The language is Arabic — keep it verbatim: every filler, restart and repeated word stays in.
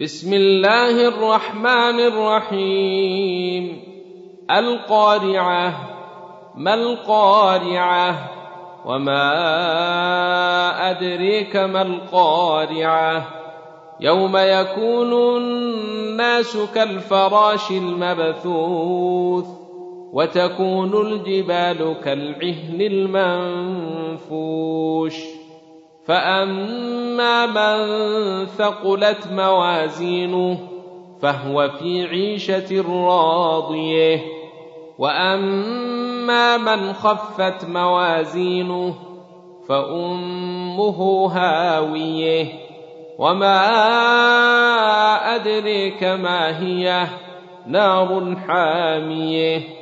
بسم الله الرحمن الرحيم. القارعة. ما القارعة؟ وما أدريك ما القارعة؟ يوم يكون الناس كالفراش المبثوث وتكون الجبال كالعهن المنفوش. فأما من ثقلت موازينه فهو في عيشة راضية، وأما من خفت موازينه فأمه هاوية، وما أدريك ما هي، نار حامية.